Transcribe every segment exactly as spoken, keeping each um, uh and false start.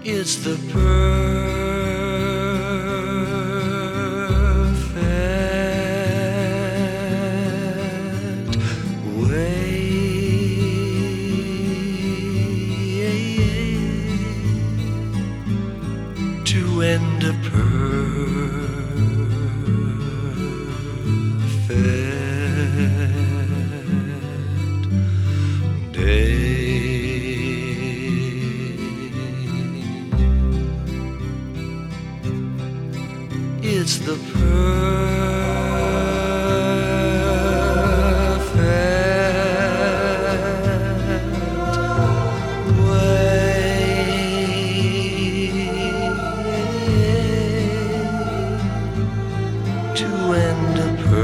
It's the perfect way to end a perfect day. It's the perfect way to end a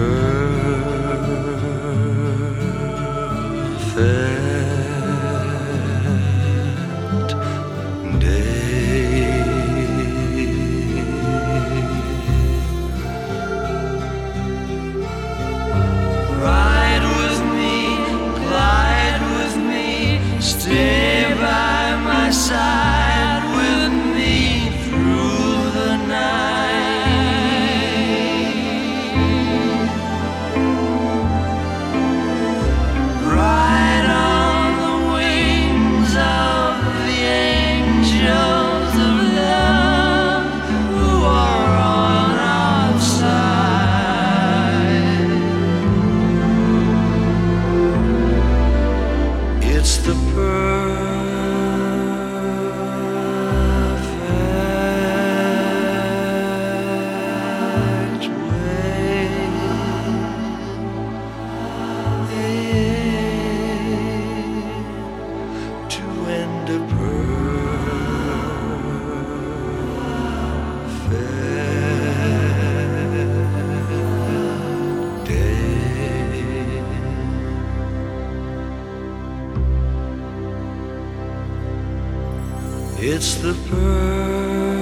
perfect day. Ride with me, glide with me, stay by my side with me through the night. Ride on the wings of the angels of love who are on our side. It's the perfect way to end a perfect day. It's the perfect